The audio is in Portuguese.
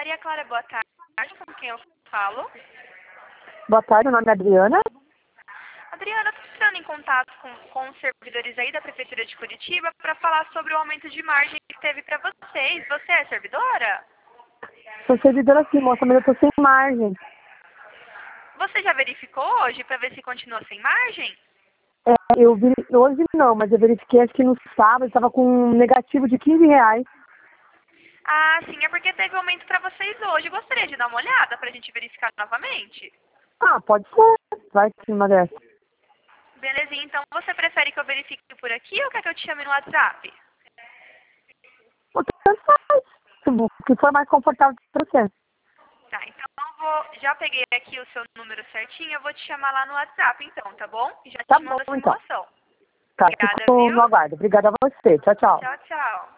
Maria Clara, boa tarde. Com quem eu falo? Boa tarde, meu nome é Adriana. Adriana, estou entrando em contato com os servidores aí da Prefeitura de Curitiba para falar sobre o aumento de margem que teve para vocês. Você é servidora? Sou servidora sim, moça, mas eu tô sem margem. Você já verificou hoje para ver se continua sem margem? Hoje não, mas eu verifiquei acho que no sábado, estava com um negativo de R$ 15. Ah, sim, é porque teve aumento para vocês hoje. Gostaria de dar uma olhada para a gente verificar novamente? Ah, pode ser. Vai sim, uma dessa. Belezinha, então você prefere que eu verifique por aqui ou quer que eu te chame no WhatsApp? Tanto faz. O que for mais confortável para você. Tá, então já peguei aqui o seu número certinho, eu vou te chamar lá no WhatsApp então, tá bom? E já Tá te bom, mando a então. simulação. Tá, Obrigada, fico viu? no aguardo. Obrigada a você. Tchau, tchau. Tchau, tchau.